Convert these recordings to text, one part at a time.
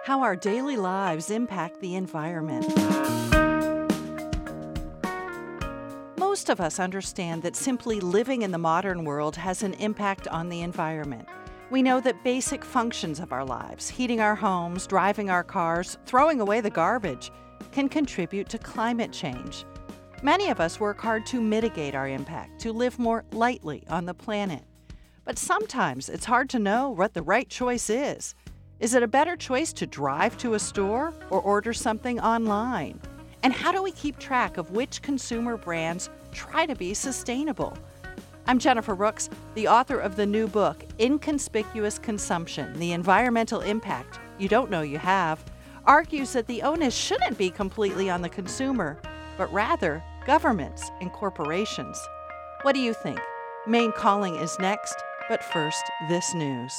how our daily lives impact the environment. Most of us understand that simply living in the modern world has an impact on the environment. We know that basic functions of our lives, heating our homes, driving our cars, throwing away the garbage, can contribute to climate change. Many of us work hard to mitigate our impact, to live more lightly on the planet. But sometimes it's hard to know what the right choice is. Is it a better choice to drive to a store or order something online? And how do we keep track of which consumer brands try to be sustainable? I'm Jennifer Rooks, the author of the new book, Inconspicuous Consumption: The Environmental Impact You Don't Know You Have, argues that the onus shouldn't be completely on the consumer, but rather governments and corporations. What do you think? Maine Calling is next, but first, this news.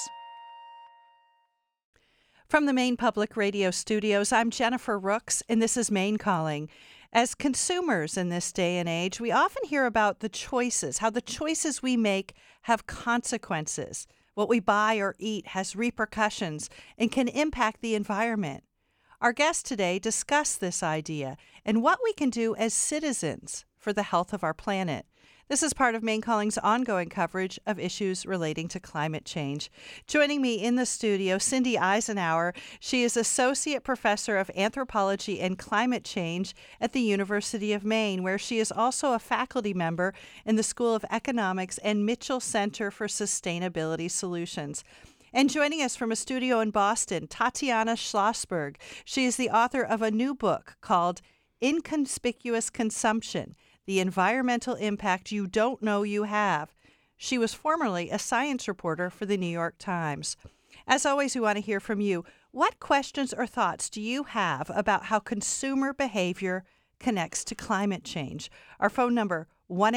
From the Maine Public Radio studios, I'm Jennifer Rooks, and this is Maine Calling. As consumers in this day and age, we often hear about the choices, how the choices we make have consequences. What we buy or eat has repercussions and can impact the environment. Our guests today discuss this idea and what we can do as citizens for the health of our planet. This is part of Maine Calling's ongoing coverage of issues relating to climate change. Joining me in the studio, Cindy Eisenhower. She is Associate Professor of Anthropology and Climate Change at the University of Maine, where she is also a faculty member in the School of Economics and Mitchell Center for Sustainability Solutions. And joining us from a studio in Boston, Tatiana Schlossberg. She is the author of a new book called Inconspicuous Consumption: The Environmental Impact You Don't Know You Have. She was formerly a science reporter for the New York Times. As always, we want to hear from you. What questions or thoughts do you have about how consumer behavior connects to climate change? Our phone number,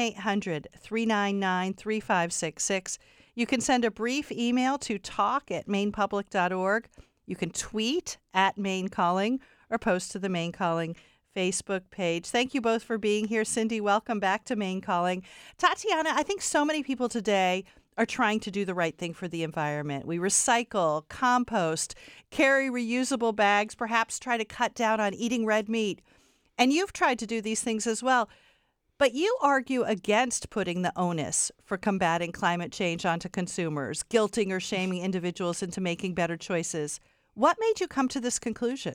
1-800-399-3566. You can send a brief email to talk@mainepublic.org. You can tweet at Maine Calling or post to the Maine Calling Facebook page. Thank you both for being here. Cindy, welcome back to Maine Calling. Tatiana, I think so many people today are trying to do the right thing for the environment. We recycle, compost, carry reusable bags, perhaps try to cut down on eating red meat. And you've tried to do these things as well. But you argue against putting the onus for combating climate change onto consumers, guilting or shaming individuals into making better choices. What made you come to this conclusion?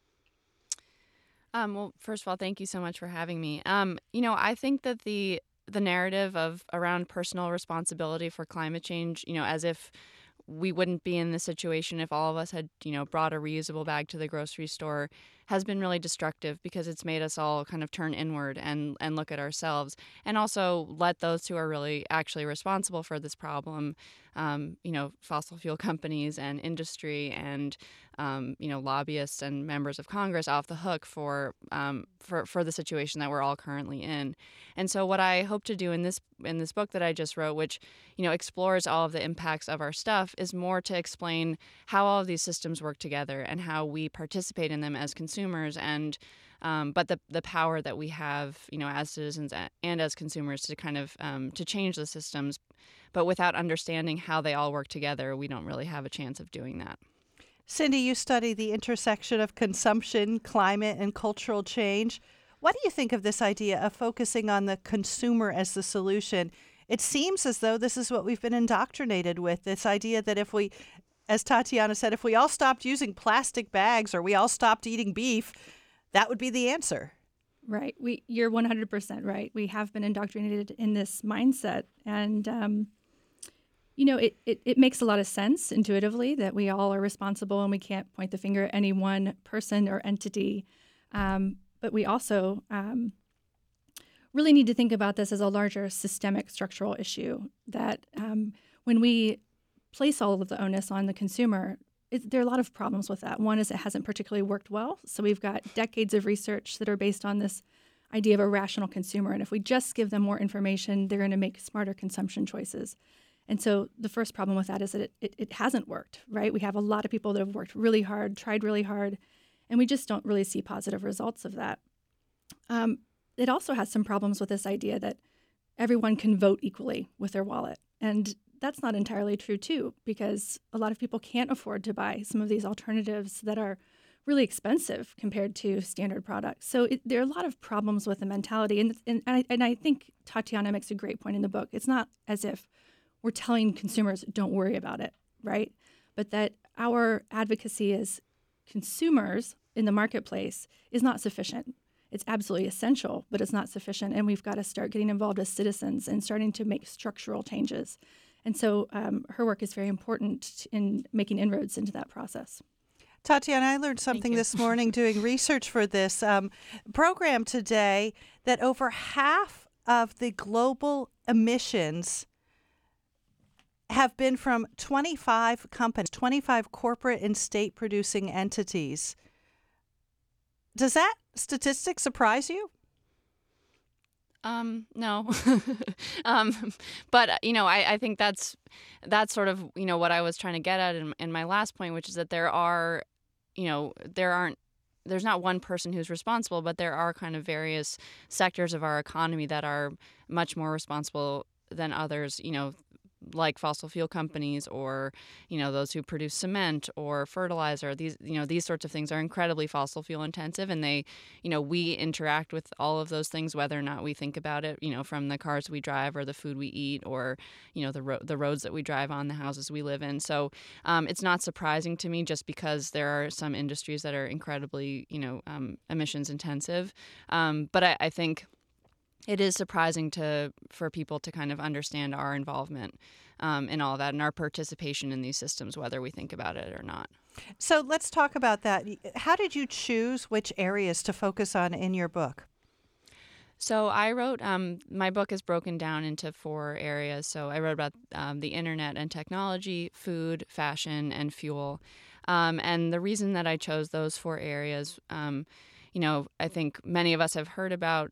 Well, first of all, thank you so much for having me. I think that the narrative of around personal responsibility for climate change, as if we wouldn't be in this situation if all of us had, brought a reusable bag to the grocery store, has been really destructive because it's made us all kind of turn inward and look at ourselves, and also let those who are really actually responsible for this problem, fossil fuel companies and industry and lobbyists and members of Congress off the hook for the situation that we're all currently in. And so what I hope to do in this book that I just wrote, which explores all of the impacts of our stuff, is more to explain how all of these systems work together and how we participate in them as consumers, and but the power that we have as citizens and as consumers to kind of to change the systems. But without understanding how they all work together, we don't really have a chance of doing that. Cindy, you study the intersection of consumption, climate, and cultural change. What do you think of this idea of focusing on the consumer as the solution? It seems as though this is what we've been indoctrinated with, this idea that if we, as Tatiana said, if we all stopped using plastic bags or we all stopped eating beef, that would be the answer. Right. You're 100% right. We have been indoctrinated in this mindset. And, it makes a lot of sense intuitively that we all are responsible and we can't point the finger at any one person or entity. But we also really need to think about this as a larger systemic structural issue, that when we place all of the onus on the consumer, there are a lot of problems with that. One is it hasn't particularly worked well. So we've got decades of research that are based on this idea of a rational consumer. And if we just give them more information, they're going to make smarter consumption choices. And so the first problem with that is that it hasn't worked, right? We have a lot of people that have worked really hard, tried really hard, and we just don't really see positive results of that. It also has some problems with this idea that everyone can vote equally with their wallet. And that's not entirely true too, because a lot of people can't afford to buy some of these alternatives that are really expensive compared to standard products. So there are a lot of problems with the mentality, and I think Tatiana makes a great point in the book. It's not as if we're telling consumers don't worry about it, right? But that our advocacy as consumers in the marketplace is not sufficient. It's absolutely essential, but it's not sufficient. And we've got to start getting involved as citizens and starting to make structural changes. And so her work is very important in making inroads into that process. Tatiana, I learned something this morning doing research for this program today, that over half of the global emissions have been from 25 companies, 25 corporate and state producing entities. Does that statistic surprise you? No. But, I think that's sort of, what I was trying to get at in my last point, which is that there's not one person who's responsible, but there are kind of various sectors of our economy that are much more responsible than others, like fossil fuel companies or, those who produce cement or fertilizer. These sorts of things are incredibly fossil fuel intensive, and they, we interact with all of those things, whether or not we think about it, from the cars we drive or the food we eat or, the roads that we drive on, the houses we live in. So it's not surprising to me just because there are some industries that are incredibly, emissions intensive. But I think it is surprising for people to kind of understand our involvement in all of that and our participation in these systems, whether we think about it or not. So let's talk about that. How did you choose which areas to focus on in your book? So I wrote, my book is broken down into 4 areas. So I wrote about the internet and technology, food, fashion, and fuel. And the reason that I chose those 4 areas, I think many of us have heard about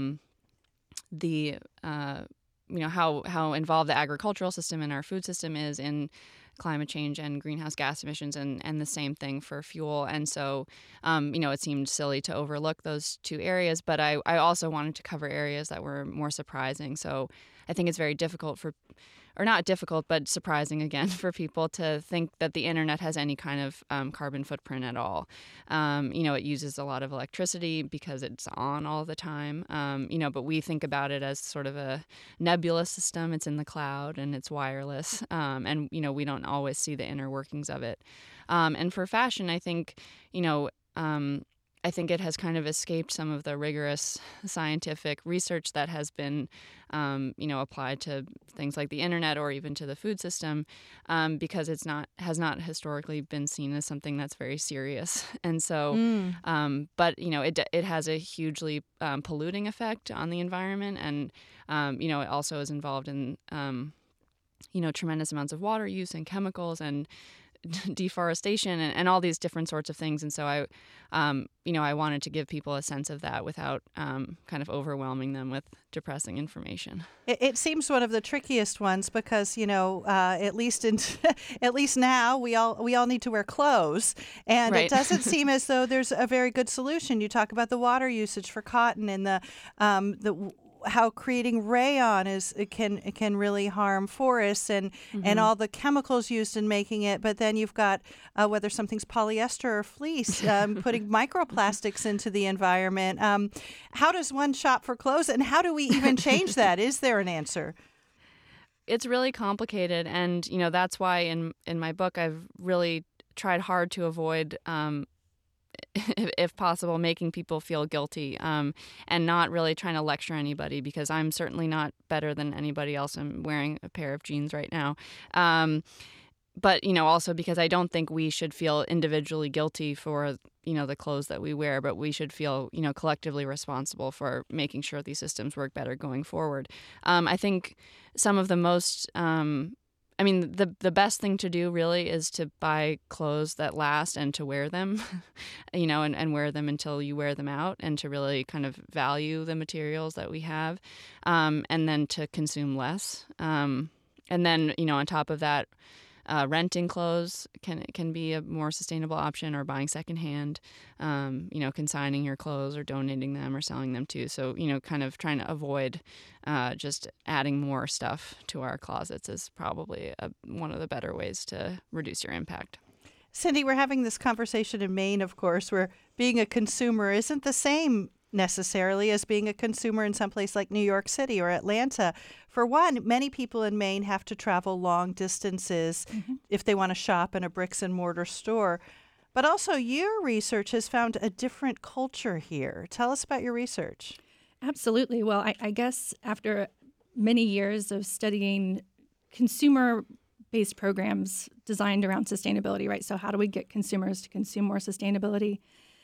how involved the agricultural system and our food system is in climate change and greenhouse gas emissions, and the same thing for fuel. And so, it seemed silly to overlook those 2 areas, but I also wanted to cover areas that were more surprising. So I think it's very difficult or not difficult, but surprising again for people to think that the internet has any kind of carbon footprint at all. It uses a lot of electricity because it's on all the time. But we think about it as sort of a nebulous system. It's in the cloud and it's wireless. And we don't always see the inner workings of it. And for fashion, I think, I think it has kind of escaped some of the rigorous scientific research that has been, applied to things like the internet or even to the food system, because has not historically been seen as something that's very serious. And so, but it has a hugely polluting effect on the environment, and it also is involved in tremendous amounts of water use and chemicals and deforestation and all these different sorts of things. And so I wanted to give people a sense of that without kind of overwhelming them with depressing information. It seems one of the trickiest ones because, at least now we all need to wear clothes, and right. It doesn't seem as though there's a very good solution. You talk about the water usage for cotton and the how creating rayon can really harm forests and all the chemicals used in making it. But then you've got whether something's polyester or fleece, putting microplastics into the environment. How does one shop for clothes, and how do we even change that? Is there an answer? It's really complicated, and that's why in my book I've really tried hard to avoid if possible, making people feel guilty, and not really trying to lecture anybody, because I'm certainly not better than anybody else. I'm wearing a pair of jeans right now. But, also because I don't think we should feel individually guilty for, the clothes that we wear, but we should feel, collectively responsible for making sure these systems work better going forward. I think some of the most the best thing to do really is to buy clothes that last and to wear them, and wear them until you wear them out, and to really kind of value the materials that we have, and then to consume less. And then, on top of that, renting clothes can be a more sustainable option, or buying secondhand, consigning your clothes or donating them or selling them too. So, kind of trying to avoid just adding more stuff to our closets is probably one of the better ways to reduce your impact. Cindy, we're having this conversation in Maine, of course, where being a consumer isn't the same necessarily as being a consumer in some place like New York City or Atlanta. For one, many people in Maine have to travel long distances if they want to shop in a bricks and mortar store. But also your research has found a different culture here. Tell us about your research. Absolutely. Well, I guess after many years of studying consumer-based programs designed around sustainability, right? So how do we get consumers to consume more sustainably,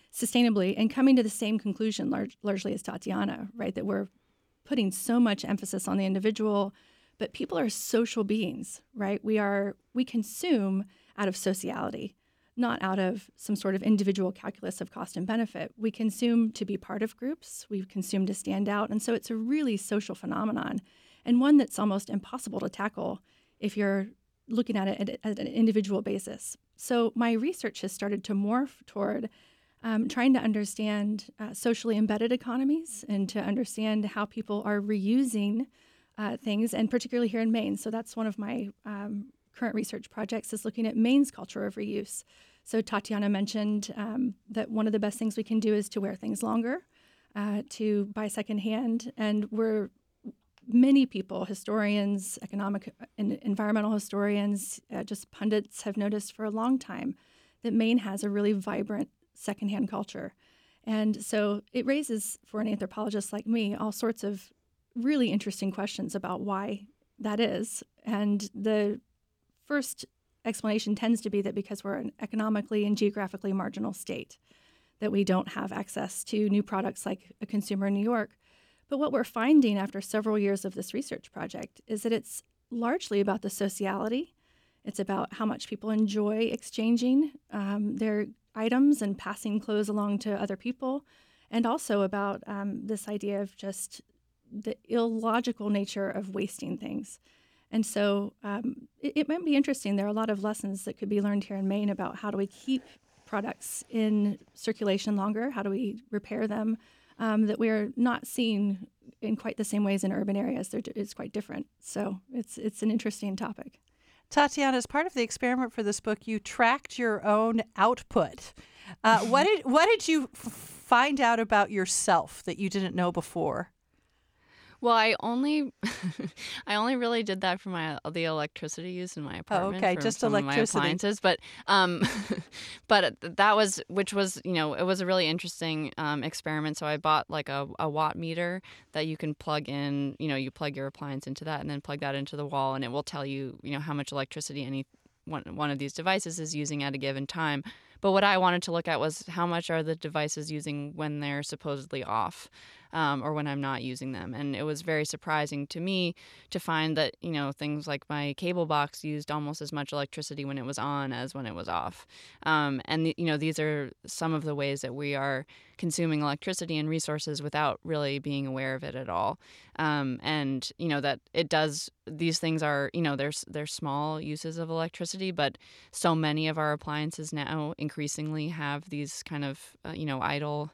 and coming to the same conclusion largely as Tatiana, right? That we're putting so much emphasis on the individual, but people are social beings, right? We consume out of sociality, not out of some sort of individual calculus of cost and benefit. We consume to be part of groups. We consume to stand out. And so it's a really social phenomenon, and one that's almost impossible to tackle if you're looking at it at an individual basis. So my research has started to morph toward trying to understand socially embedded economies and to understand how people are reusing things, and particularly here in Maine. So that's one of my current research projects, is looking at Maine's culture of reuse. So Tatiana mentioned that one of the best things we can do is to wear things longer, to buy secondhand, and many people, historians, economic and environmental historians, just pundits have noticed for a long time that Maine has a really vibrant secondhand culture. And so it raises, for an anthropologist like me, all sorts of really interesting questions about why that is. And the first explanation tends to be that because we're an economically and geographically marginal state, that we don't have access to new products like a consumer in New York. But what we're finding after several years of this research project is that it's largely about the sociality. It's about how much people enjoy exchanging their items and passing clothes along to other people, and also about this idea of just the illogical nature of wasting things. And so it might be interesting. There are a lot of lessons that could be learned here in Maine about how do we keep products in circulation longer, how do we repair them, that we're not seeing in quite the same ways in urban areas. It's quite different. So it's an interesting topic. Tatiana, as part of the experiment for this book, you tracked your own output. What did you find out about yourself that you didn't know before? Well, I only really did that for the electricity use in my apartment. Oh, okay, for just some electricity. Of my appliances, but that was, which was, it was a really interesting experiment. So I bought like a watt meter that you can plug in. You plug your appliance into that, and then plug that into the wall, and it will tell you, how much electricity any one of these devices is using at a given time. But what I wanted to look at was how much are the devices using when they're supposedly off, or when I'm not using them. And it was very surprising to me to find that, things like my cable box used almost as much electricity when it was on as when it was off. These are some of the ways that we are consuming electricity and resources without really being aware of it at all. That it does, these things are, they're small uses of electricity, but so many of our appliances now increasingly have these kind of, idle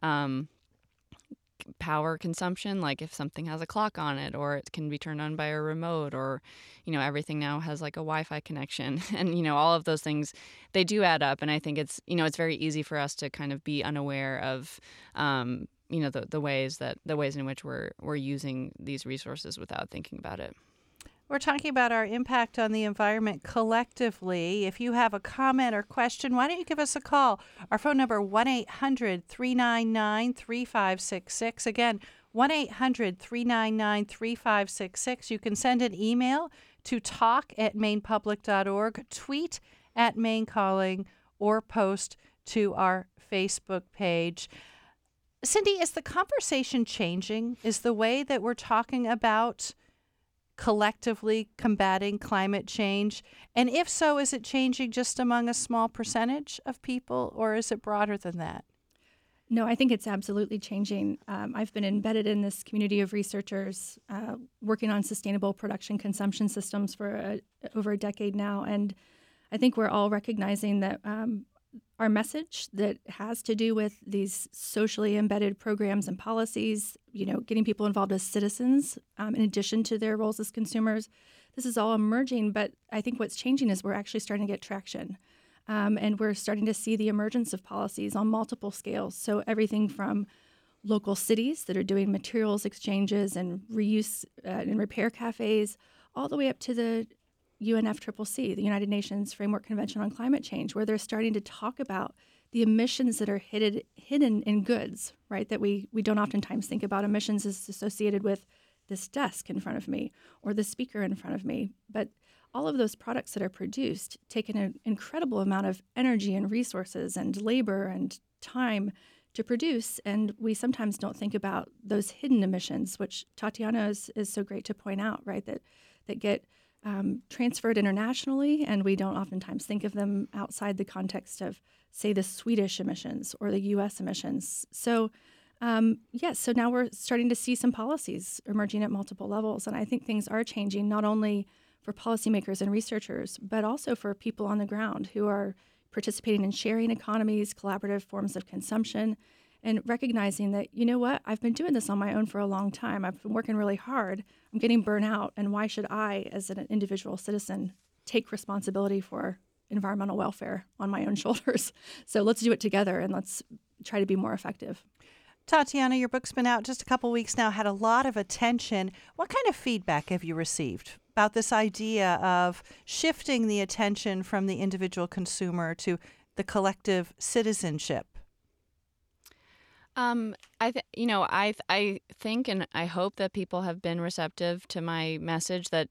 power consumption, like if something has a clock on it, or it can be turned on by a remote, or everything now has like a Wi-Fi connection, and all of those things, they do add up. And I think it's it's very easy for us to kind of be unaware of the ways in which we're using these resources without thinking about it. We're talking about our impact on the environment collectively. If you have a comment or question, why don't you give us a call? Our phone number, 1-800-399-3566. Again, 1-800-399-3566. You can send an email to talk@mainepublic.org, tweet at Maine Calling, or post to our Facebook page. Cindy, is the conversation changing? Is the way that we're talking about collectively combating climate change? And if so, is it changing just among a small percentage of people, or is it broader than that? No, I think it's absolutely changing. I've been embedded in this community of researchers working on sustainable production consumption systems for over a decade now. And I think we're all recognizing that our message that has to do with these socially embedded programs and policies, getting people involved as citizens in addition to their roles as consumers, this is all emerging. But I think what's changing is we're actually starting to get traction. And we're starting to see the emergence of policies on multiple scales. So everything from local cities that are doing materials exchanges and reuse and repair cafes, all the way up to the UNFCCC, the United Nations Framework Convention on Climate Change, where they're starting to talk about the emissions that are hidden in goods, right? That we don't oftentimes think about emissions as associated with this desk in front of me or the speaker in front of me. But all of those products that are produced take an incredible amount of energy and resources and labor and time to produce. And we sometimes don't think about those hidden emissions, which Tatiana is so great to point out, right? That get transferred internationally, and we don't oftentimes think of them outside the context of, say, the Swedish emissions or the U.S. emissions. So, so now we're starting to see some policies emerging at multiple levels. And I think things are changing, not only for policymakers and researchers, but also for people on the ground who are participating in sharing economies, collaborative forms of consumption, and recognizing that, I've been doing this on my own for a long time. I've been working really hard. I'm getting burnt out. And why should I, as an individual citizen, take responsibility for environmental welfare on my own shoulders? So let's do it together and let's try to be more effective. Tatiana, your book's been out just a couple weeks now, had a lot of attention. What kind of feedback have you received about this idea of shifting the attention from the individual consumer to the collective citizenship? I think and I hope that people have been receptive to my message that,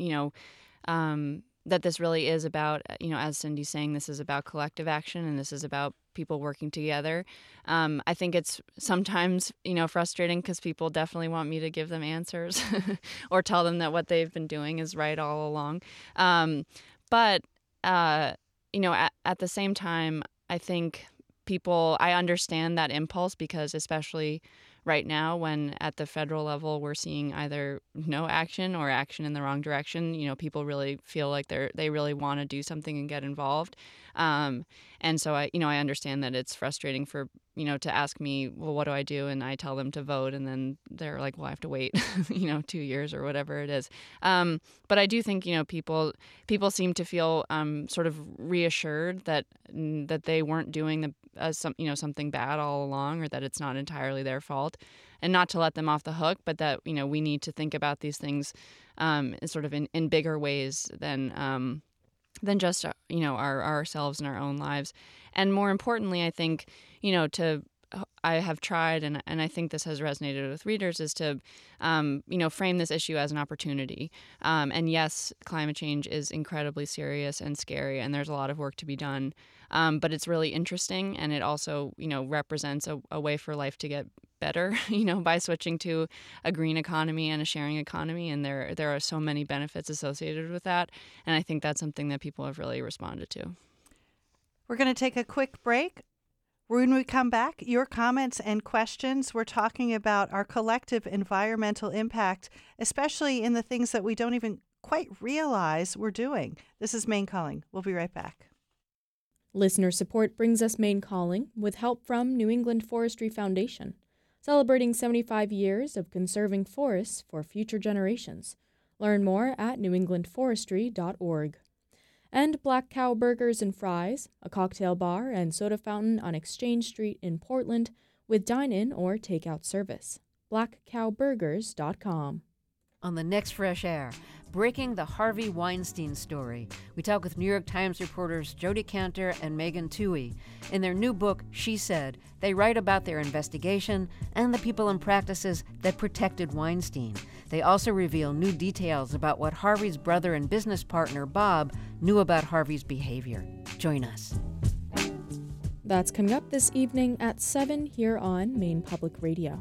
that this really is about, as Cindy's saying, this is about collective action and this is about people working together. I think it's sometimes, frustrating because people definitely want me to give them answers or tell them that what they've been doing is right all along. But at the same time, I think I understand that impulse because especially right now when at the federal level we're seeing either no action or action in the wrong direction, people really feel like they really want to do something and get involved. And so I understand that it's frustrating for, to ask me, well, what do I do? And I tell them to vote. And then they're like, well, I have to wait, 2 years or whatever it is. But I do think, people seem to feel sort of reassured that they weren't doing something bad all along or that it's not entirely their fault. And not to let them off the hook, but that, we need to think about these things sort of in bigger ways than just, ourselves and our own lives. And more importantly, I think, I have tried, and I think this has resonated with readers, is to, frame this issue as an opportunity. And yes, climate change is incredibly serious and scary, and there's a lot of work to be done. But it's really interesting, and it also, represents a way for life to get better, by switching to a green economy and a sharing economy. And there are so many benefits associated with that. And I think that's something that people have really responded to. We're going to take a quick break. When we come back, your comments and questions. We're talking about our collective environmental impact, especially in the things that we don't even quite realize we're doing. This is Maine Calling. We'll be right back. Listener support brings us Maine Calling with help from New England Forestry Foundation, celebrating 75 years of conserving forests for future generations. Learn more at newenglandforestry.org. And Black Cow Burgers and Fries, a cocktail bar and soda fountain on Exchange Street in Portland with dine-in or takeout service. blackcowburgers.com. On the next Fresh Air, breaking the Harvey Weinstein story. We talk with New York Times reporters Jodi Kantor and Megan Twohey. In their new book, She Said, they write about their investigation and the people and practices that protected Weinstein. They also reveal new details about what Harvey's brother and business partner, Bob, knew about Harvey's behavior. Join us. That's coming up this evening at 7 here on Maine Public Radio.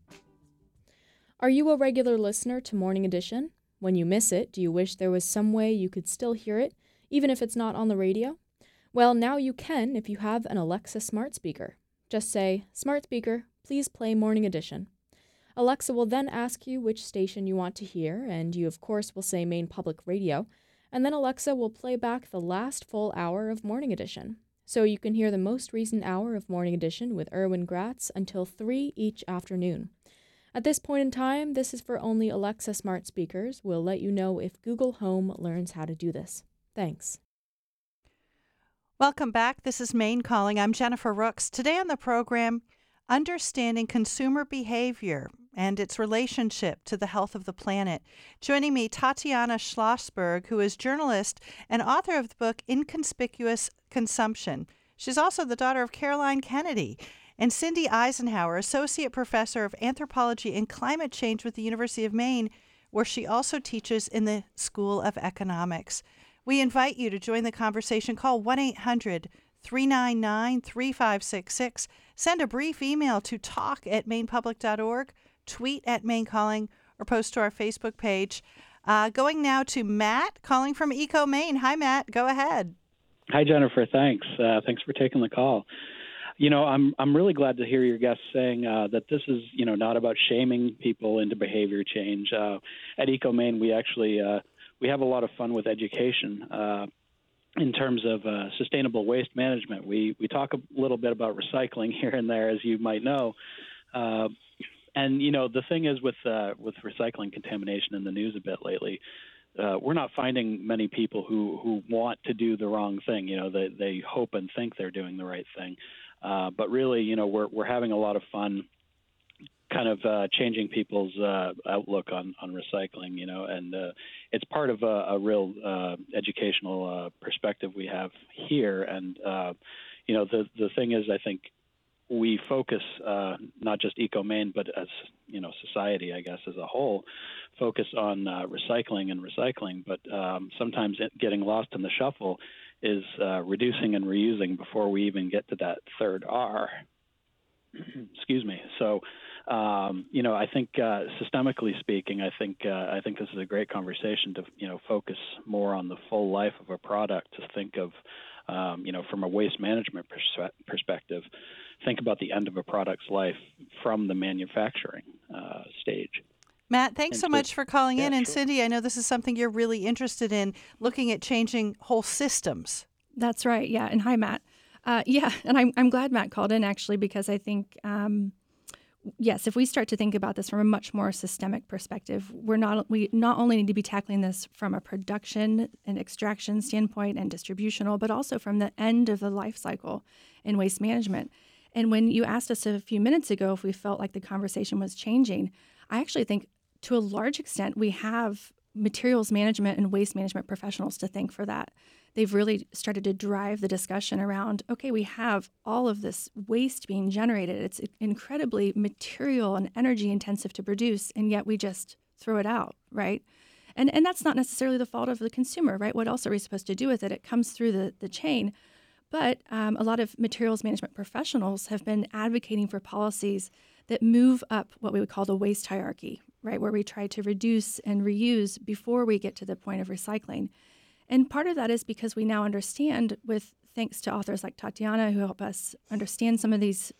Are you a regular listener to Morning Edition? When you miss it, do you wish there was some way you could still hear it, even if it's not on the radio? Well, now you can if you have an Alexa smart speaker. Just say, "Smart speaker, please play Morning Edition." Alexa will then ask you which station you want to hear, and you, of course, will say Maine Public Radio, and then Alexa will play back the last full hour of Morning Edition. So you can hear the most recent hour of Morning Edition with Erwin Gratz until 3 each afternoon. At this point in time, this is for only Alexa smart speakers. We'll let you know if Google Home learns how to do this. Thanks. Welcome back. This is Maine Calling. I'm Jennifer Rooks. Today on the program, understanding consumer behavior and its relationship to the health of the planet. Joining me, Tatiana Schlossberg, who is journalist and author of the book Inconspicuous Consumption. She's also the daughter of Caroline Kennedy. And Cindy Eisenhower, Associate Professor of Anthropology and Climate Change with the University of Maine, where she also teaches in the School of Economics. We invite you to join the conversation. Call 1-800-399-3566. Send a brief email to talk@mainepublic.org, tweet at Maine Calling, or post to our Facebook page. Going now to Matt, calling from Eco Maine. Hi, Matt. Go ahead. Hi, Jennifer. Thanks. Thanks for taking the call. You know, I'm really glad to hear your guest saying that this is, not about shaming people into behavior change. At Eco Maine, we actually we have a lot of fun with education in terms of sustainable waste management. We talk a little bit about recycling here and there, as you might know. And the thing is with recycling contamination in the news a bit lately, we're not finding many people who want to do the wrong thing. They hope and think they're doing the right thing. But really, we're having a lot of fun kind of changing people's outlook on recycling, and it's part of a real educational perspective we have here. And, the thing is, I think we focus, not just Eco Maine, but as, society, I guess, as a whole, focus on recycling. But sometimes getting lost in the shuffle is reducing and reusing before we even get to that third R. Excuse me. So, I think systemically speaking, I think this is a great conversation to focus more on the full life of a product. To think of from a waste management perspective, think about the end of a product's life from the manufacturing stage. Matt, thanks so much for calling in. And sure. Cindy, I know this is something you're really interested in, looking at changing whole systems. That's right. Yeah. And hi, Matt. And I'm glad Matt called in, actually, because I think, yes, if we start to think about this from a much more systemic perspective, we not only need to be tackling this from a production and extraction standpoint and distributional, but also from the end of the life cycle in waste management. And when you asked us a few minutes ago if we felt like the conversation was changing, I actually think to a large extent we have materials management and waste management professionals to thank for that. They've really started to drive the discussion around, okay, we have all of this waste being generated. It's incredibly material and energy intensive to produce, and yet we just throw it out, right? And that's not necessarily the fault of the consumer, right? What else are we supposed to do with it? It comes through the chain. But a lot of materials management professionals have been advocating for policies that move up what we would call the waste hierarchy, right, where we try to reduce and reuse before we get to the point of recycling. And part of that is because we now understand, thanks to authors like Tatiana who help us understand some of these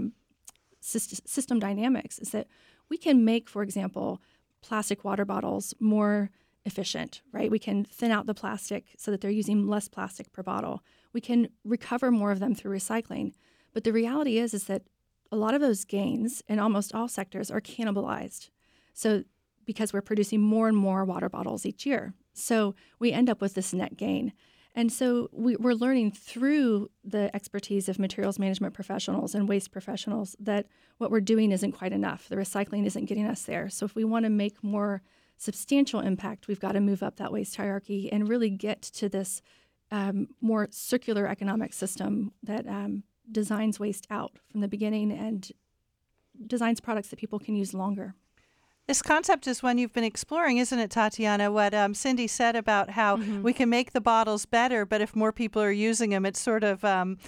system dynamics, is that we can make, for example, plastic water bottles more efficient, right? We can thin out the plastic so that they're using less plastic per bottle. We can recover more of them through recycling. But the reality is that a lot of those gains in almost all sectors are cannibalized. So because we're producing more and more water bottles each year. So we end up with this net gain. And so we're learning through the expertise of materials management professionals and waste professionals that what we're doing isn't quite enough. The recycling isn't getting us there. So if we want to make more substantial impact, we've got to move up that waste hierarchy and really get to this more circular economic system that designs waste out from the beginning and designs products that people can use longer. This concept is one you've been exploring, isn't it, Tatiana? What Cindy said about how we can make the bottles better, but if more people are using them, it's sort of, I'm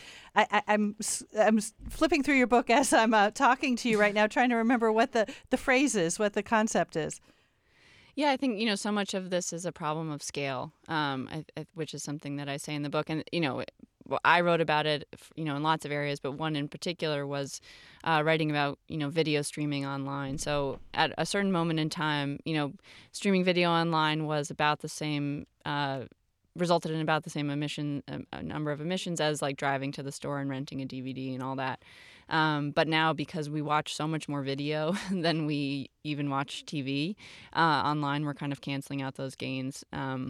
flipping through your book as I'm talking to you right now, trying to remember what the phrase is, what the concept is. Yeah, I think, so much of this is a problem of scale, which is something that I say in the book. And, I wrote about it, in lots of areas, but one in particular was writing about, video streaming online. So at a certain moment in time, streaming video online was about the same, resulted in about the same number of emissions as like driving to the store and renting a DVD and all that. But now, because we watch so much more video than we even watch TV online, we're kind of canceling out those gains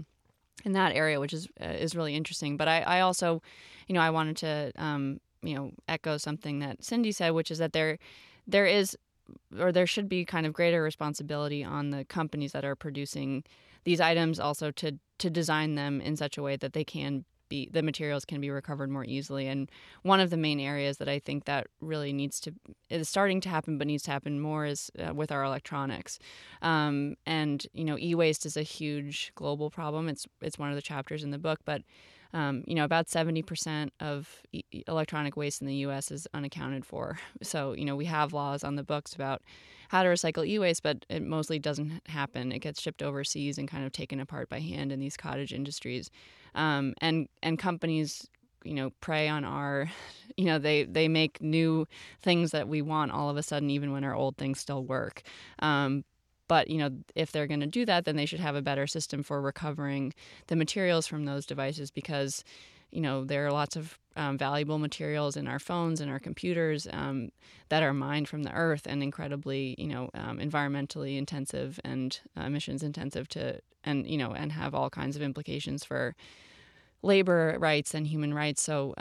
in that area, which is really interesting. But I also, I wanted to, echo something that Cindy said, which is that there is, or there should be, kind of greater responsibility on the companies that are producing these items, also to design them in such a way that the materials can be recovered more easily. And one of the main areas that I think that really is starting to happen, but needs to happen more, is with our electronics. And e-waste is a huge global problem. It's one of the chapters in the book, but about 70% of electronic waste in the U.S. is unaccounted for. So, we have laws on the books about how to recycle e-waste, but it mostly doesn't happen. It gets shipped overseas and kind of taken apart by hand in these cottage industries. And companies, prey on our, they make new things that we want all of a sudden, even when our old things still work. But, if they're going to do that, then they should have a better system for recovering the materials from those devices, because, there are lots of valuable materials in our phones and our computers that are mined from the earth, and incredibly, environmentally intensive and emissions intensive and have all kinds of implications for labor rights and human rights. So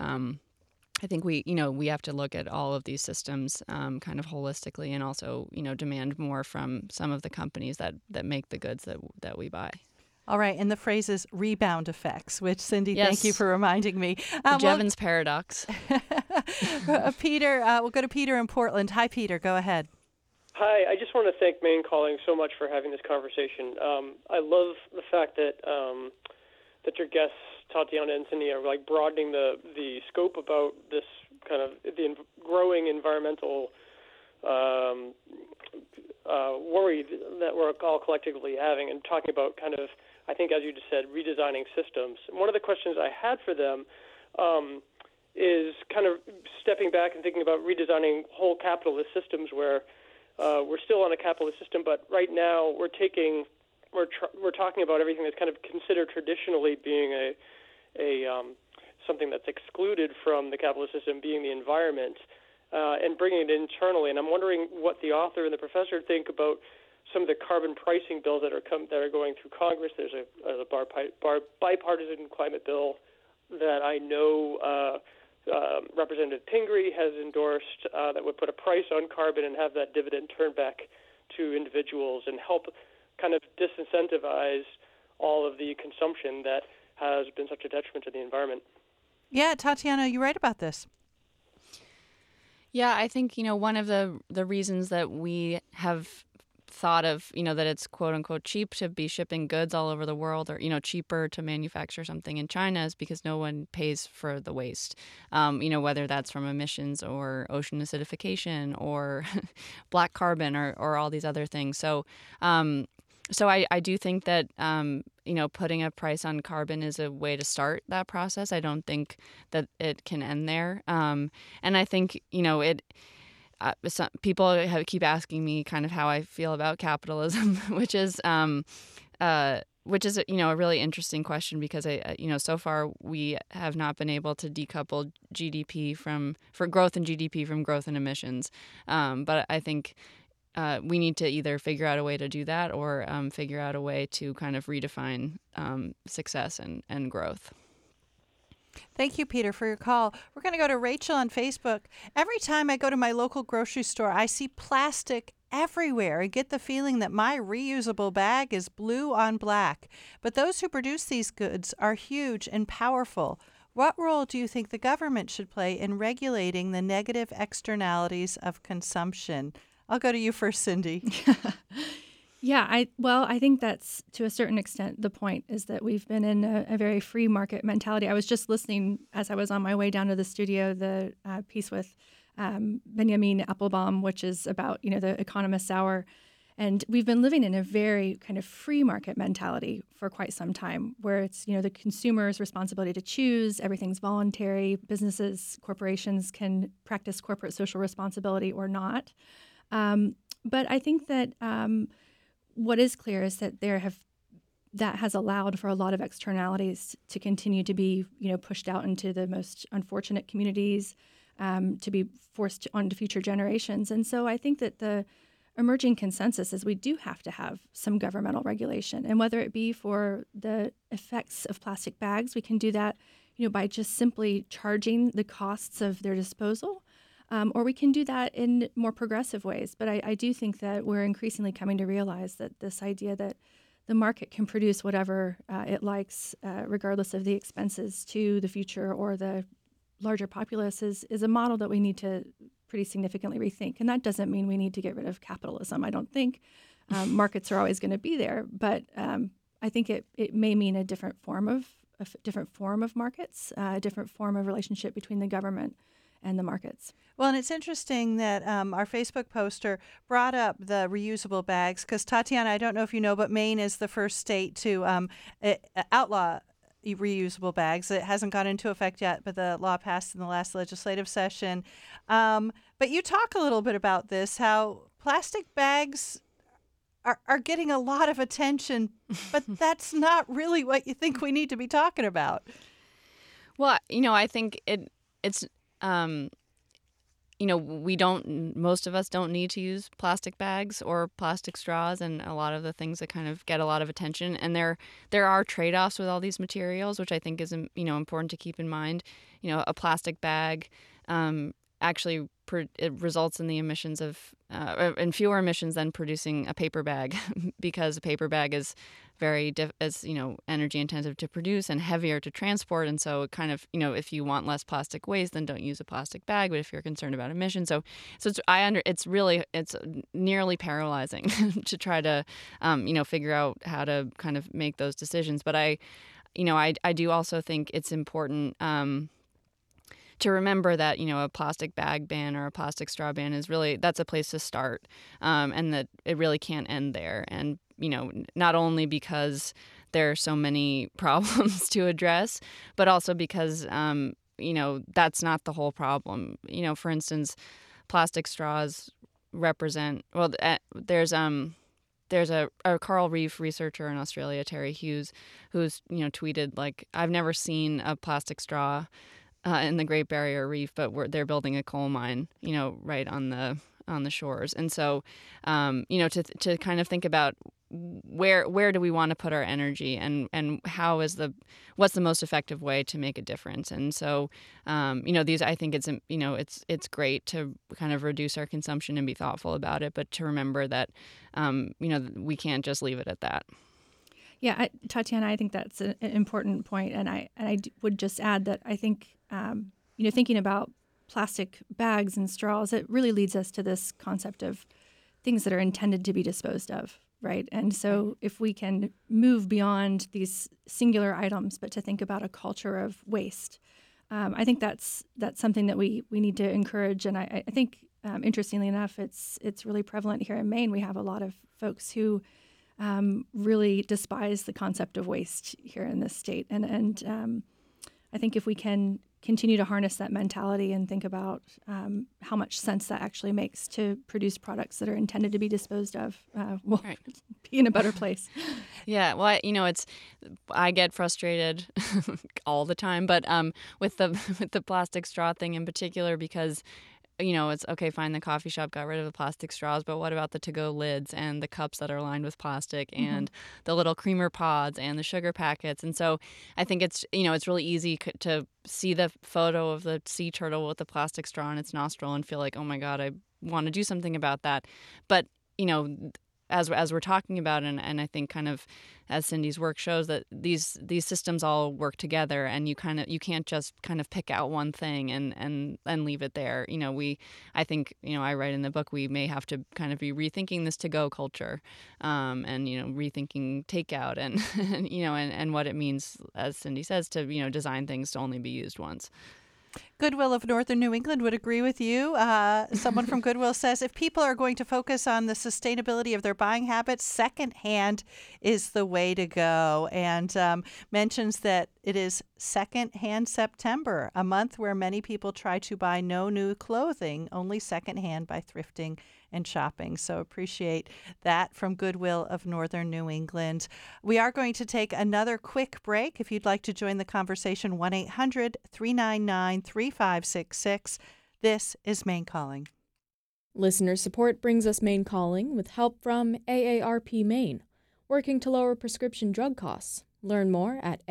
I think we have to look at all of these systems kind of holistically, and also, demand more from some of the companies that make the goods that we buy. All right, and the phrase is rebound effects, which, Cindy, Yes. thank you for reminding me. Jevons paradox. Peter, we'll go to Peter in Portland. Hi, Peter. Go ahead. Hi, I just want to thank Maine Calling so much for having this conversation. I love the fact that that your guests, Tatiana and Cindy, are like broadening the scope about this kind of the growing environmental worry that we're all collectively having, and talking about kind of, I think, as you just said, redesigning systems. And one of the questions I had for them is kind of stepping back and thinking about redesigning whole capitalist systems where we're still on a capitalist system, but right now we're talking about everything that's kind of considered traditionally being something that's excluded from the capitalist system, being the environment, and bringing it internally. And I'm wondering what the author and the professor think about some of the carbon pricing bills that are going through Congress. There's a bipartisan climate bill that I know Representative Pingree has endorsed that would put a price on carbon and have that dividend turned back to individuals and help kind of disincentivize all of the consumption that has been such a detriment to the environment. Yeah, Tatiana, you write about this. Yeah, I think, one of the reasons that we have thought of, that it's quote unquote cheap to be shipping goods all over the world, or, cheaper to manufacture something in China, is because no one pays for the waste, whether that's from emissions or ocean acidification or black carbon or all these other things. So, I do think that, putting a price on carbon is a way to start that process. I don't think that it can end there. And I think, some people keep asking me kind of how I feel about capitalism, which is a really interesting question, because so far we have not been able to decouple for growth in GDP from growth in emissions. But I think we need to either figure out a way to do that, or figure out a way to kind of redefine success and growth. Thank you, Peter, for your call. We're going to go to Rachel on Facebook. Every time I go to my local grocery store, I see plastic everywhere. I get the feeling that my reusable bag is blue on black. But those who produce these goods are huge and powerful. What role do you think the government should play in regulating the negative externalities of consumption? I'll go to you first, Cindy. Yeah, I think that's, to a certain extent, the point, is that we've been in a very free market mentality. I was just listening as I was on my way down to the studio, the piece with Benjamin Appelbaum, which is about, the Economist's Hour. And we've been living in a very kind of free market mentality for quite some time, where it's, the consumer's responsibility to choose, everything's voluntary, businesses, corporations can practice corporate social responsibility or not. But I think that what is clear is that that has allowed for a lot of externalities to continue to be, pushed out into the most unfortunate communities, to be forced onto future generations. And so I think that the emerging consensus is we do have to have some governmental regulation. And whether it be for the effects of plastic bags, we can do that, by just simply charging the costs of their disposal, or we can do that in more progressive ways. But I do think that we're increasingly coming to realize that this idea that the market can produce whatever it likes, regardless of the expenses to the future or the larger populace, is a model that we need to pretty significantly rethink. And that doesn't mean we need to get rid of capitalism. I don't think markets are always going to be there, but I think it may mean a different form of markets, a different form of relationship between the government and the markets. Well, and it's interesting that our Facebook poster brought up the reusable bags because, Tatiana, I don't know if you know, but Maine is the first state to outlaw reusable bags. It hasn't gone into effect yet, but the law passed in the last legislative session. But you talk a little bit about this, how plastic bags are getting a lot of attention, but that's not really what you think we need to be talking about. Well, I think it's most of us don't need to use plastic bags or plastic straws and a lot of the things that kind of get a lot of attention. And there are trade-offs with all these materials, which I think is, important to keep in mind. A plastic bag actually it results in the emissions of in fewer emissions than producing a paper bag because a paper bag is very energy intensive to produce and heavier to transport, and so it kind of if you want less plastic waste, then don't use a plastic bag. But if you're concerned about emissions, so it's nearly paralyzing to try to figure out how to kind of make those decisions. But I do also think it's important to remember that a plastic bag ban or a plastic straw ban that's a place to start, and that it really can't end there. And not only because there are so many problems to address, but also because that's not the whole problem. For instance, plastic straws represent there's a coral reef researcher in Australia, Terry Hughes, who's tweeted I've never seen a plastic straw in the Great Barrier Reef, but they're building a coal mine, right on the shores. And so, to kind of think about where do we want to put our energy and what's the most effective way to make a difference. And so, I think it's great to kind of reduce our consumption and be thoughtful about it, but to remember that, we can't just leave it at that. Yeah, Tatiana, I think that's an important point, and I would just add that I think thinking about plastic bags and straws, it really leads us to this concept of things that are intended to be disposed of, right? And so if we can move beyond these singular items, but to think about a culture of waste, I think that's something that we need to encourage. And I think interestingly enough, it's really prevalent here in Maine. We have a lot of folks who really despise the concept of waste here in this state. And I think if we can continue to harness that mentality and think about how much sense that actually makes to produce products that are intended to be disposed of, we'll be in a better place. Yeah, well, I get frustrated all the time, but with the plastic straw thing in particular, because it's okay, fine, the coffee shop got rid of the plastic straws, but what about the to-go lids and the cups that are lined with plastic and the little creamer pods and the sugar packets? And so I think it's really easy to see the photo of the sea turtle with the plastic straw in its nostril and feel like, oh my God, I want to do something about that. But, as we're talking about, and I think kind of as Cindy's work shows, that these systems all work together, and you can't just kind of pick out one thing and leave it there. I think I write in the book, we may have to kind of be rethinking this to-go culture, and rethinking takeout and and what it means, as Cindy says, to design things to only be used once. Goodwill of Northern New England would agree with you. Someone from Goodwill says if people are going to focus on the sustainability of their buying habits, secondhand is the way to go. And mentions that it is Secondhand September, a month where many people try to buy no new clothing, only secondhand by thrifting and shopping. So appreciate that from Goodwill of Northern New England. We are going to take another quick break. If you'd like to join the conversation, 1-800-399-3566. This is Maine Calling. Listener support brings us Maine Calling with help from AARP Maine, working to lower prescription drug costs. Learn more at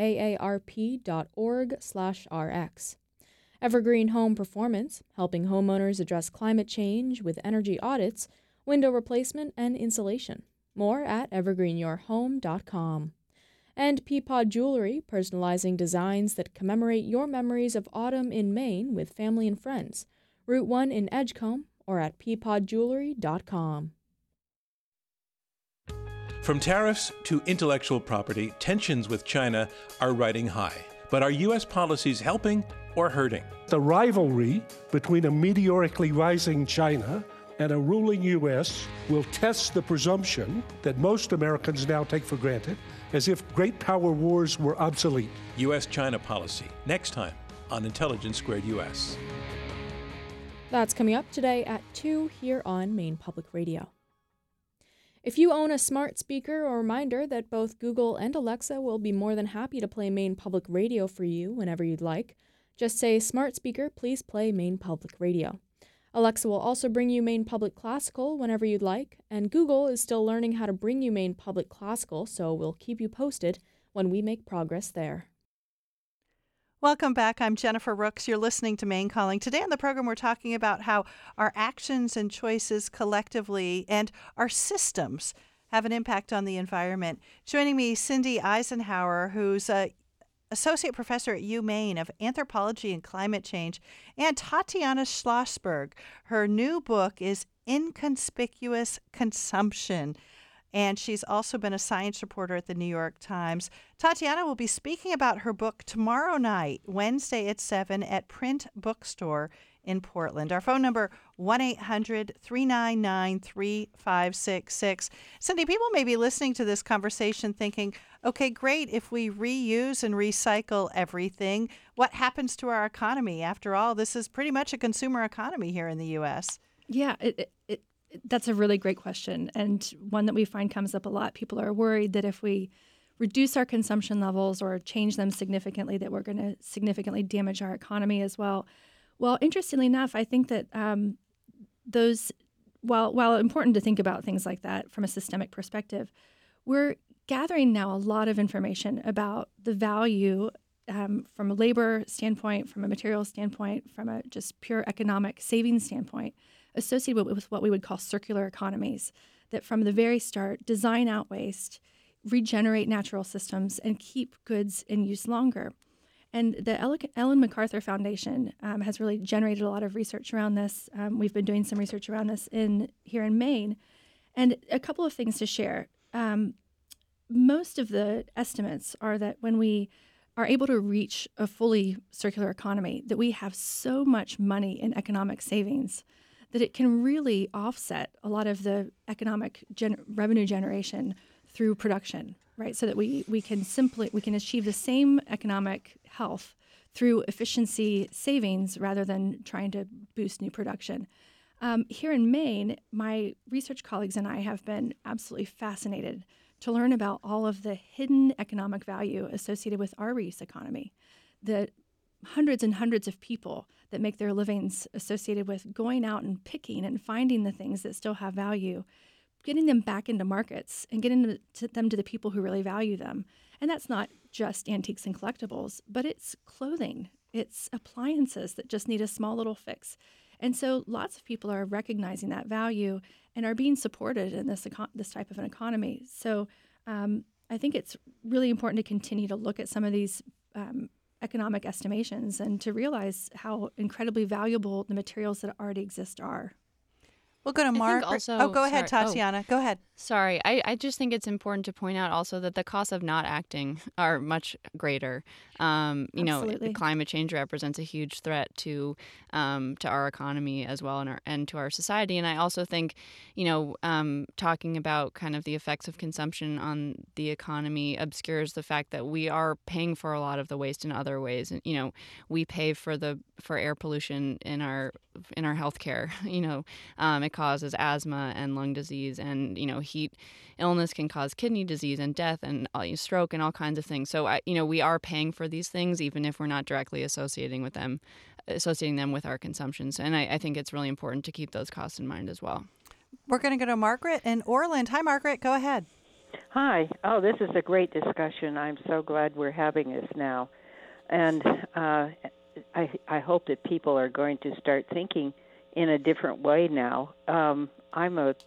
aarp.org/rx. Evergreen Home Performance, helping homeowners address climate change with energy audits, window replacement, and insulation. More at evergreenyourhome.com. And Peapod Jewelry, personalizing designs that commemorate your memories of autumn in Maine with family and friends. Route 1 in Edgecombe or at peapodjewelry.com. From tariffs to intellectual property, tensions with China are riding high. But are U.S. policies helping or hurting? The rivalry between a meteorically rising China and a ruling U.S. will test the presumption that most Americans now take for granted, as if great power wars were obsolete. U.S.-China policy, next time on Intelligence Squared U.S. That's coming up today at 2 here on Maine Public Radio. If you own a smart speaker, a reminder that both Google and Alexa will be more than happy to play Maine Public Radio for you whenever you'd like. Just say, "Smart speaker, please play Maine Public Radio." Alexa will also bring you Maine Public Classical whenever you'd like, and Google is still learning how to bring you Maine Public Classical, so we'll keep you posted when we make progress there. Welcome back. I'm Jennifer Rooks. You're listening to Maine Calling. Today on the program, we're talking about how our actions and choices collectively and our systems have an impact on the environment. Joining me, Cindy Eisenhower, who's a associate professor at UMaine of Anthropology and Climate Change, and Tatiana Schlossberg. Her new book is Inconspicuous Consumption, and she's also been a science reporter at the New York Times. Tatiana will be speaking about her book tomorrow night, Wednesday at 7 at Print Bookstore in Portland. Our phone number, 1-800-399-3566. Cindy, people may be listening to this conversation thinking, okay, great, if we reuse and recycle everything, what happens to our economy? After all, this is pretty much a consumer economy here in the U.S. Yeah, that's a really great question, and one that we find comes up a lot. People are worried that if we reduce our consumption levels or change them significantly, that we're going to significantly damage our economy as well. Well, interestingly enough, I think that while important to think about things like that from a systemic perspective, we're gathering now a lot of information about the value from a labor standpoint, from a material standpoint, from a just pure economic savings standpoint, associated with what we would call circular economies, that from the very start design out waste, regenerate natural systems, and keep goods in use longer. And the Ellen MacArthur Foundation has really generated a lot of research around this. We've been doing some research around this here in Maine. And a couple of things to share. Most of the estimates are that when we are able to reach a fully circular economy, that we have so much money in economic savings that it can really offset a lot of the economic revenue generation through production, right? So that we can achieve the same economic health through efficiency savings rather than trying to boost new production. Here in Maine, my research colleagues and I have been absolutely fascinated to learn about all of the hidden economic value associated with our reuse economy. The hundreds and hundreds of people that make their livings associated with going out and picking and finding the things that still have value, getting them back into markets and getting them to the people who really value them. And that's not just antiques and collectibles, but it's clothing, it's appliances that just need a small little fix. And so lots of people are recognizing that value and are being supported in this type of an economy. So I think it's really important to continue to look at some of these economic estimations and to realize how incredibly valuable the materials that already exist are. We'll go to Mark. Go ahead, Tatiana. Go ahead. Sorry, I just think it's important to point out also that the costs of not acting are much greater. You know, climate change represents a huge threat to our economy as well and to our society. And I also think, you know, talking about kind of the effects of consumption on the economy obscures the fact that we are paying for a lot of the waste in other ways. And, you know, we pay for air pollution in our healthcare. You know, it causes asthma and lung disease, and, you know, heat illness can cause kidney disease and death and stroke and all kinds of things. So, you know, we are paying for these things even if we're not directly associating them with our consumptions. And I think it's really important to keep those costs in mind as well. We're going to go to Margaret in Orland. Hi, Margaret. Go ahead. Hi. Oh, this is a great discussion. I'm so glad we're having this now. And I hope that people are going to start thinking in a different way now. I'm a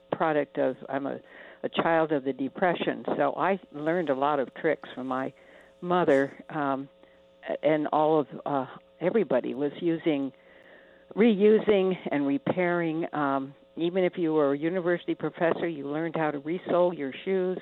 child of the Depression, so I learned a lot of tricks from my mother, and all of everybody was reusing and repairing. Even if you were a university professor, you learned how to resole your shoes.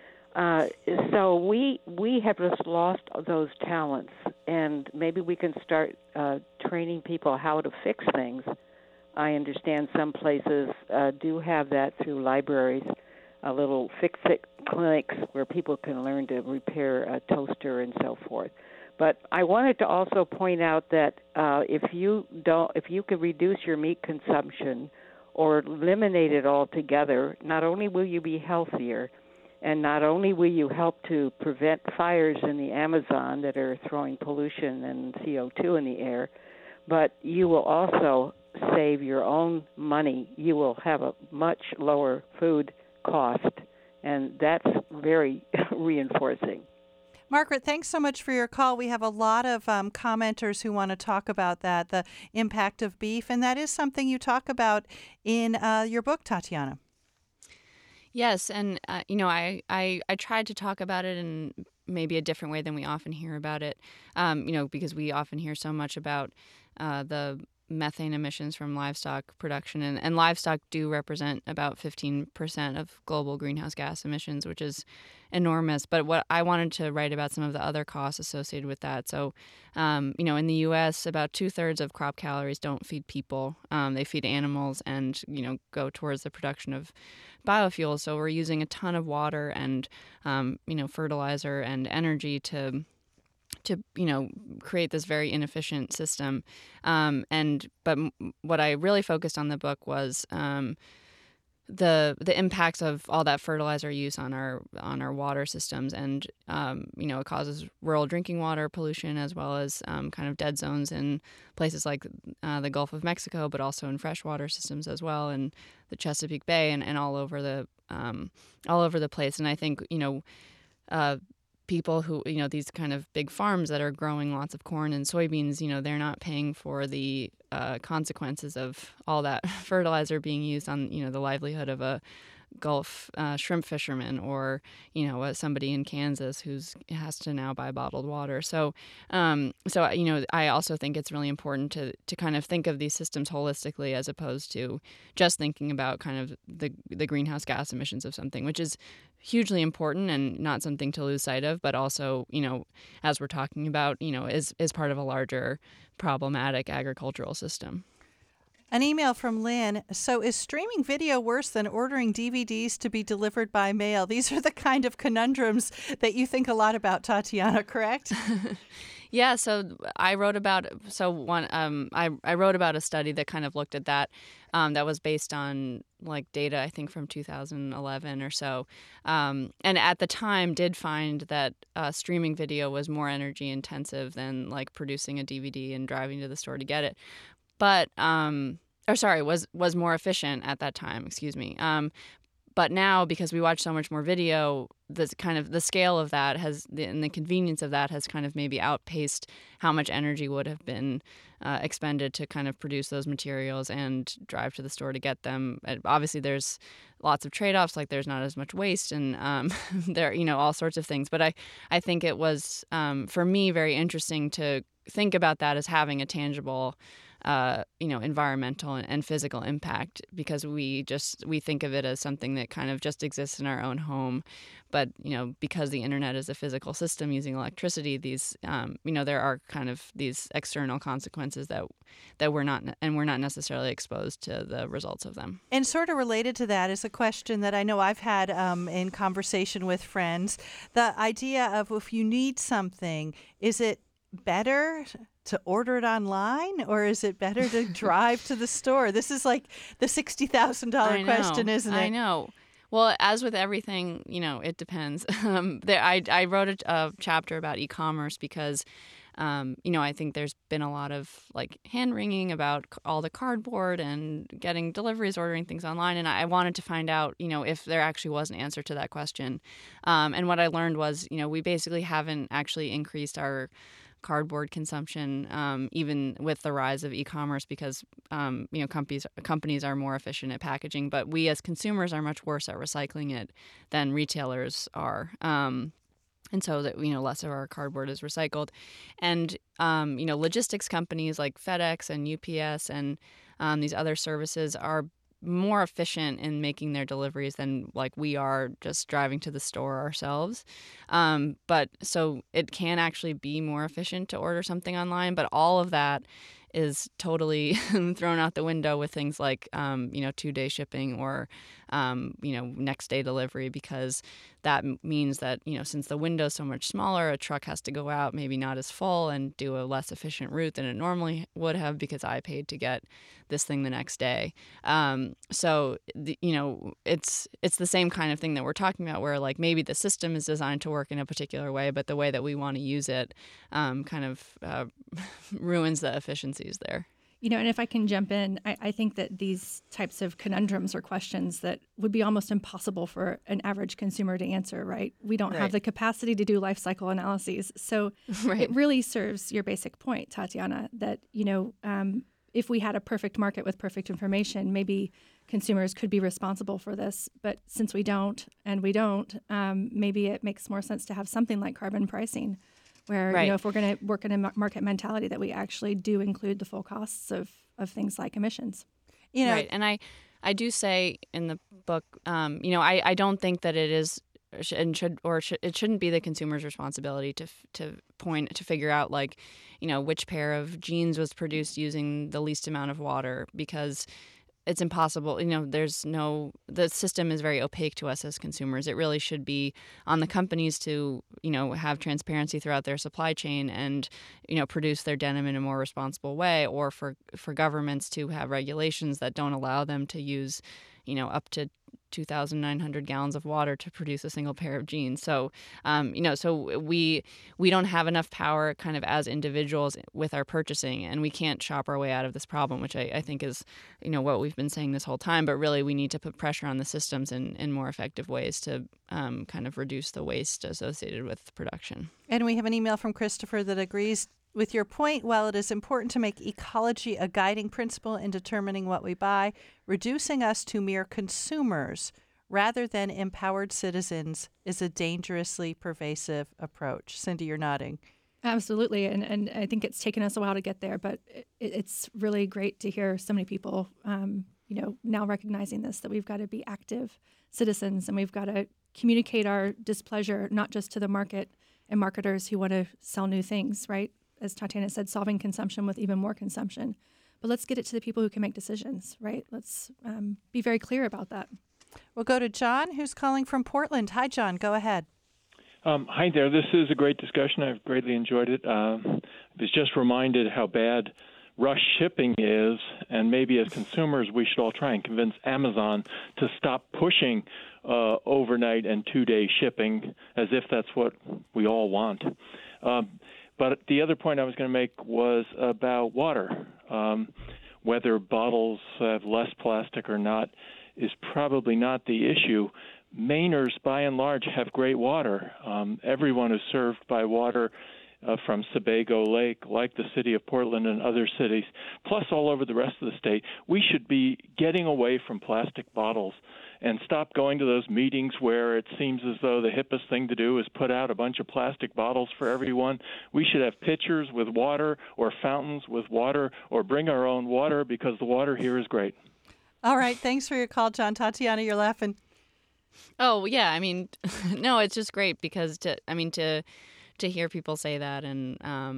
So we have just lost those talents, and maybe we can start training people how to fix things. I understand some places do have that through libraries, little fix-it clinics where people can learn to repair a toaster and so forth. But I wanted to also point out that if you could reduce your meat consumption or eliminate it altogether, not only will you be healthier, and not only will you help to prevent fires in the Amazon that are throwing pollution and CO2 in the air, but you will also save your own money. You will have a much lower food cost, and that's very reinforcing. Margaret, thanks so much for your call. We have a lot of commenters who want to talk about that, the impact of beef, and that is something you talk about in your book, Tatiana. Yes, and you know, I tried to talk about it in maybe a different way than we often hear about it, you know, because we often hear so much about the methane emissions from livestock production, and livestock do represent about 15% of global greenhouse gas emissions, which is enormous. But what I wanted to write about some of the other costs associated with that. So, you know, in the U.S., about 2/3 of crop calories don't feed people; they feed animals, and you know, go towards the production of biofuels. So we're using a ton of water and you know, fertilizer and energy to you know, create this very inefficient system. But what I really focused on the book was the impacts of all that fertilizer use on our water systems, and you know, it causes rural drinking water pollution as well as kind of dead zones in places like the Gulf of Mexico, but also in freshwater systems as well, and the Chesapeake Bay, and all over the place. And I think, you know, people who, you know, these kind of big farms that are growing lots of corn and soybeans, you know, they're not paying for the consequences of all that fertilizer being used on, you know, the livelihood of a Gulf shrimp fisherman, or, you know, somebody in Kansas has to now buy bottled water. So you know, I also think it's really important to kind of think of these systems holistically, as opposed to just thinking about kind of the greenhouse gas emissions of something, which is hugely important and not something to lose sight of, but also, you know, as we're talking about, you know, is part of a larger problematic agricultural system. An email from Lynn. So is streaming video worse than ordering DVDs to be delivered by mail? These are the kind of conundrums that you think a lot about, Tatiana, correct? Yeah, so I wrote about I wrote about a study that kind of looked at that. That was based on like data, I think, from 2011 or so, and at the time did find that streaming video was more energy intensive than like producing a DVD and driving to the store to get it. But was more efficient at that time. Excuse me. But now, because we watch so much more video, the scale of that and the convenience of that has kind of maybe outpaced how much energy would have been expended to kind of produce those materials and drive to the store to get them. Obviously, there's lots of trade-offs, like there's not as much waste, and there, you know, all sorts of things. But I think it was, for me, very interesting to think about that as having a tangible environmental and physical impact, because we think of it as something that kind of just exists in our own home. But, because the internet is a physical system using electricity, these, there are kind of these external consequences that we're not necessarily exposed to the results of them. And sort of related to that is a question that I know I've had in conversation with friends. The idea of, if you need something, is it better to order it online, or is it better to drive to the store? This is like the $60,000 question, isn't it? I know. Well, as with everything, it depends. I wrote a chapter about e-commerce because, I think there's been a lot of hand-wringing about all the cardboard and getting deliveries, ordering things online. And I wanted to find out, if there actually was an answer to that question. And what I learned was, we basically haven't actually increased our cardboard consumption, even with the rise of e-commerce, because companies are more efficient at packaging, but we as consumers are much worse at recycling it than retailers are. And so that less of our cardboard is recycled, and logistics companies like FedEx and UPS and these other services are more efficient in making their deliveries than we are just driving to the store ourselves. But so it can actually be more efficient to order something online, but all of that is totally thrown out the window with things like 2-day shipping or next day delivery, because that means that since the window's so much smaller, a truck has to go out maybe not as full and do a less efficient route than it normally would have, because I paid to get this thing the next day. So it's the same kind of thing that we're talking about, where maybe the system is designed to work in a particular way, but the way that we want to use it kind of ruins the efficiencies there. And if I can jump in, I think that these types of conundrums or questions that would be almost impossible for an average consumer to answer, right? We don't have the capacity to do life cycle analyses. So it really serves your basic point, Tatiana, that, if we had a perfect market with perfect information, maybe consumers could be responsible for this. But since we don't, maybe it makes more sense to have something like carbon pricing, where, if we're going to work in a market mentality, that we actually do include the full costs of things like emissions. Right. And I do say in the book, I don't think that it is and it shouldn't be the consumer's responsibility to figure out which pair of jeans was produced using the least amount of water, because it's impossible. The system is very opaque to us as consumers. It really should be on the companies to, have transparency throughout their supply chain and, produce their denim in a more responsible way, or for governments to have regulations that don't allow them to use, up to 2,900 gallons of water to produce a single pair of jeans. So, so we don't have enough power kind of as individuals with our purchasing, and we can't shop our way out of this problem, which I think is, what we've been saying this whole time. But really, we need to put pressure on the systems in more effective ways to kind of reduce the waste associated with production. And we have an email from Christopher that agrees with your point. While it is important to make ecology a guiding principle in determining what we buy, reducing us to mere consumers rather than empowered citizens is a dangerously pervasive approach. Cindy, you're nodding. Absolutely. And I think it's taken us a while to get there, but it's really great to hear so many people, now recognizing this, that we've got to be active citizens, and we've got to communicate our displeasure, not just to the market and marketers who want to sell new things, right? As Tatiana said, solving consumption with even more consumption. But let's get it to the people who can make decisions, right? Let's be very clear about that. We'll go to John, who's calling from Portland. Hi, John. Go ahead. Hi there. This is a great discussion. I've greatly enjoyed it. I was just reminded how bad rush shipping is, and maybe as consumers we should all try and convince Amazon to stop pushing overnight and 2-day shipping, as if that's what we all want. But the other point I was going to make was about water. Whether bottles have less plastic or not is probably not the issue. Mainers, by and large, have great water. Everyone is served by water from Sebago Lake, like the city of Portland and other cities, plus all over the rest of the state. We should be getting away from plastic bottles and stop going to those meetings where it seems as though the hippest thing to do is put out a bunch of plastic bottles for everyone. We should have pitchers with water or fountains with water, or bring our own water, because the water here is great. All right. Thanks for your call, John. Tatiana, you're laughing. Oh, yeah. I mean, no, it's just great because to hear people say that, and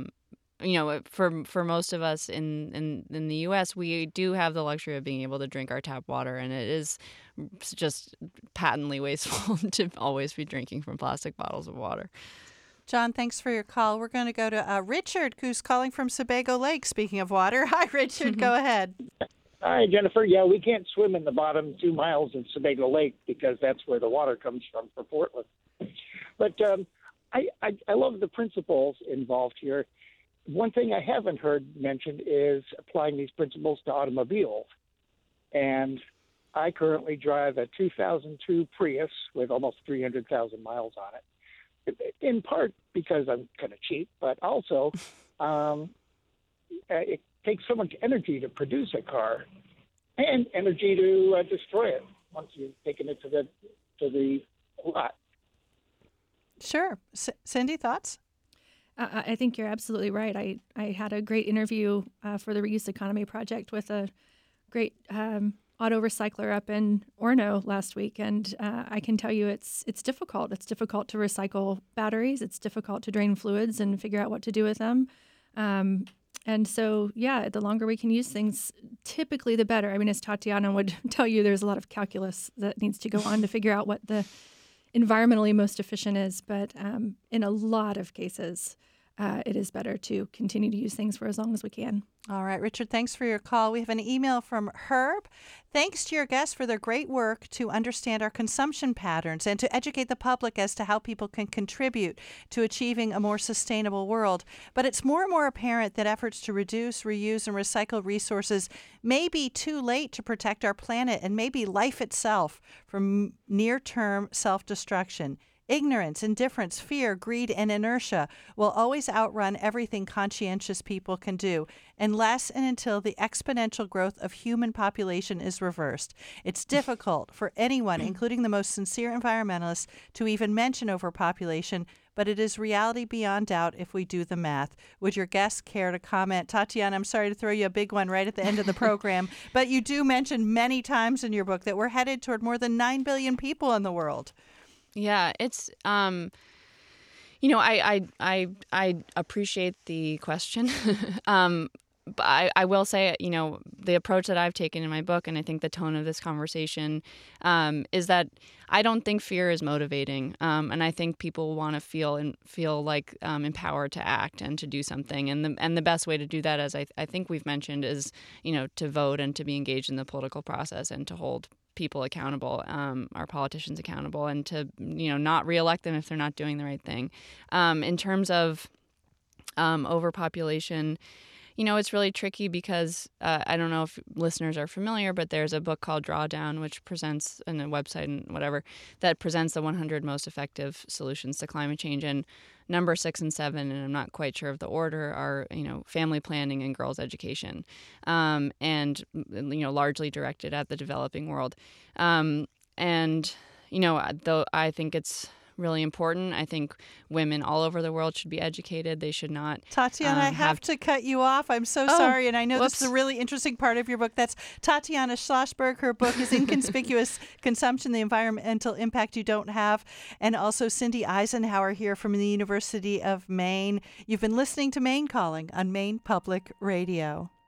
for most of us in the U.S., we do have the luxury of being able to drink our tap water, and it is just patently wasteful to always be drinking from plastic bottles of water. John, thanks for your call. We're going to go to Richard, who's calling from Sebago Lake. Speaking of water, hi, Richard. Go ahead. Hi, Jennifer. Yeah, we can't swim in the bottom 2 miles of Sebago Lake because that's where the water comes from for Portland. But I love the principles involved here. One thing I haven't heard mentioned is applying these principles to automobiles. And I currently drive a 2002 Prius with almost 300,000 miles on it, in part because I'm kind of cheap, but also it takes so much energy to produce a car and energy to destroy it once you've taken it to the lot. Sure. Cindy, thoughts? I think you're absolutely right. I had a great interview for the Reuse Economy Project with a great auto recycler up in Orono last week, and I can tell you it's difficult. It's difficult to recycle batteries. It's difficult to drain fluids and figure out what to do with them. And so, yeah, the longer we can use things, typically the better. I mean, as Tatiana would tell you, there's a lot of calculus that needs to go on to figure out what the environmentally most efficient is. But in a lot of cases, it is better to continue to use things for as long as we can. All right, Richard, thanks for your call. We have an email from Herb. Thanks to your guests for their great work to understand our consumption patterns and to educate the public as to how people can contribute to achieving a more sustainable world. But it's more and more apparent that efforts to reduce, reuse, and recycle resources may be too late to protect our planet and maybe life itself from near-term self-destruction. Ignorance, indifference, fear, greed, and inertia will always outrun everything conscientious people can do, unless and until the exponential growth of human population is reversed. It's difficult for anyone, including the most sincere environmentalists, to even mention overpopulation, but it is reality beyond doubt if we do the math. Would your guests care to comment? Tatiana, I'm sorry to throw you a big one right at the end of the program, but you do mention many times in your book that we're headed toward more than 9 billion people in the world. Yeah, it's I appreciate the question. But I will say, the approach that I've taken in my book, and I think the tone of this conversation, is that I don't think fear is motivating, and I think people want to feel like empowered to act and to do something, and the best way to do that, as I think we've mentioned, is to vote and to be engaged in the political process and to hold people accountable, our politicians accountable, and to not reelect them if they're not doing the right thing. In terms of overpopulation, it's really tricky because I don't know if listeners are familiar, but there's a book called Drawdown, which presents, and a website and whatever, that presents the 100 most effective solutions to climate change. And number 6 and 7, and I'm not quite sure of the order, are family planning and girls' education, and largely directed at the developing world. Though I think it's really important. I think women all over the world should be educated. They should not. Tatiana, I have to cut you off. I'm so sorry. And I know this is a really interesting part of your book. That's Tatiana Schlossberg. Her book is Inconspicuous Consumption, the Environmental Impact You Don't Have. And also Cindy Eisenhower here from the University of Maine. You've been listening to Maine Calling on Maine Public Radio.